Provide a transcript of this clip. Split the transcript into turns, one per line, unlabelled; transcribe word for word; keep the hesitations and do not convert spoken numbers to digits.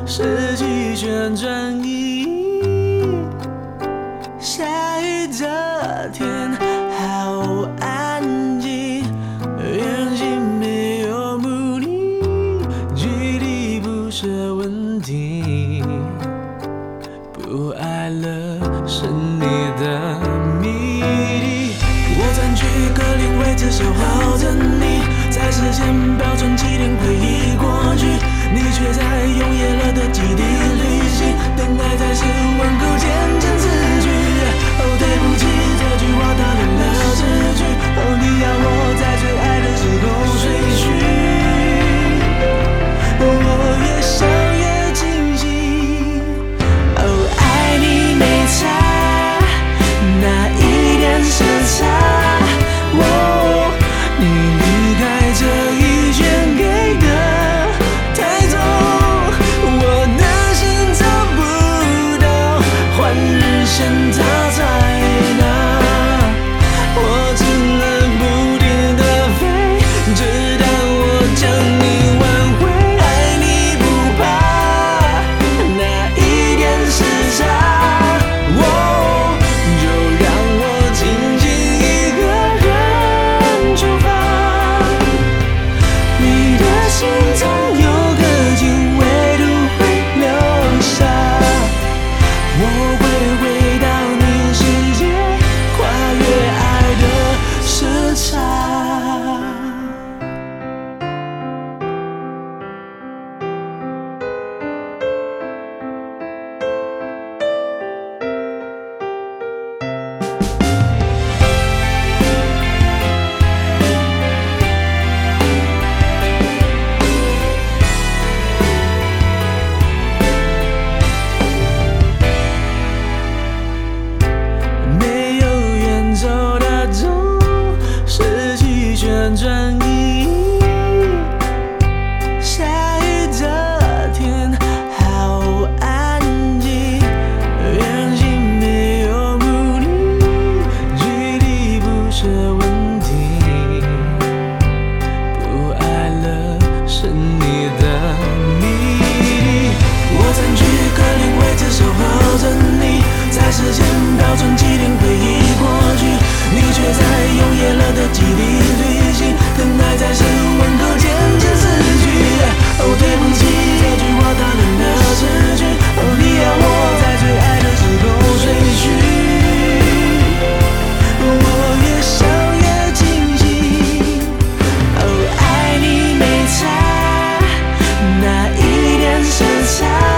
失去旋转意义。下雨的天好安静，远行没有目的，距离不是问题。不爱了是你的谜底。我占据各领位置，消耗着你，在时间标准起点回忆过去，你却在用厌了的基地旅行，等待才是吻口渐渐死去。哦，对不起，这句话打乱了字句。哦，你要我在最爱的时候睡去，我越想越清醒。哦，爱你没差，那一点时差。哦，你离开这一圈给的太重，我的心找不到换日线它在哪。我只能不停地飞，直到我将你挽回。爱你不怕那一点时差，哦，就让我轻轻一个人出发。你的心中有颗心，唯独会留下。我会回到你世界，跨越爱的时差。没有远走的路，失去旋转意义。下雨的天好安静，远行没有目的，距离不是问题。不爱了是你的谜底。我占据各领位置，守候着你，在时间标准起点回忆过去，你却在用厌了的基地旅行，等待才是吻口渐渐死去。哦，对不起，这句话打乱了字句。哦，你要我在最爱的时候睡去，我越想越清醒。哦，爱你没差，那一点时差。